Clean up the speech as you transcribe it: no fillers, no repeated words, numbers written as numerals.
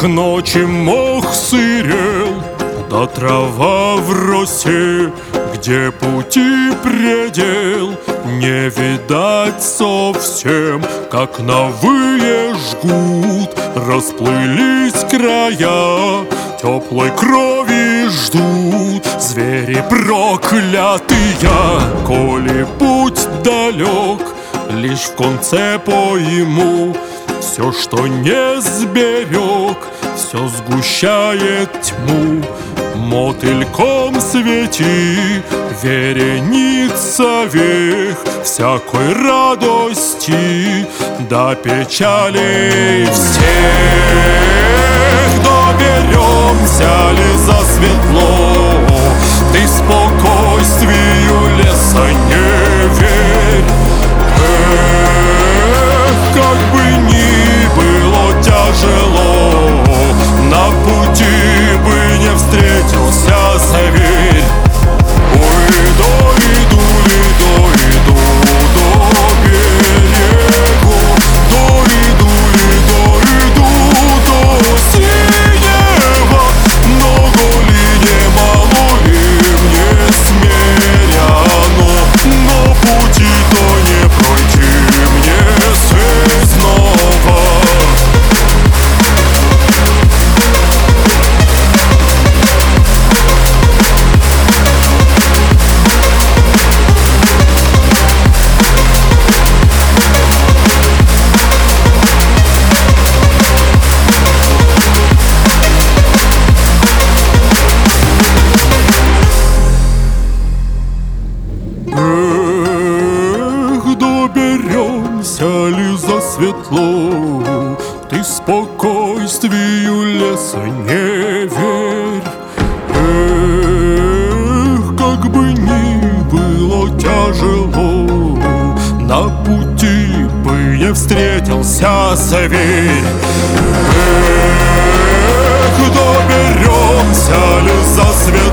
ночи мох сырел, да трава в росе, где пути предел не видать совсем, как новые жгут, расплылись края, теплой крови ждут звери проклятые. Коли путь далек, лишь в конце пойму, все, что не сберег, все сгущает тьму. Мотыльком свети, вереница вех всякой радости до печалей всех. Доберемся ли засветло, ты спокойствию леса не верь. Как бы ни было тяжело, на пути бы не встретился зверь. Иду до берегу, иду до синего, много ли, немало ли мне смиряно, но пути-то не пройти мне снова. Доберемся ли засветло, ты спокойствию леса не верь. Как бы ни было тяжело, на пути бы не встретился зверь. Доберемся ли засветло,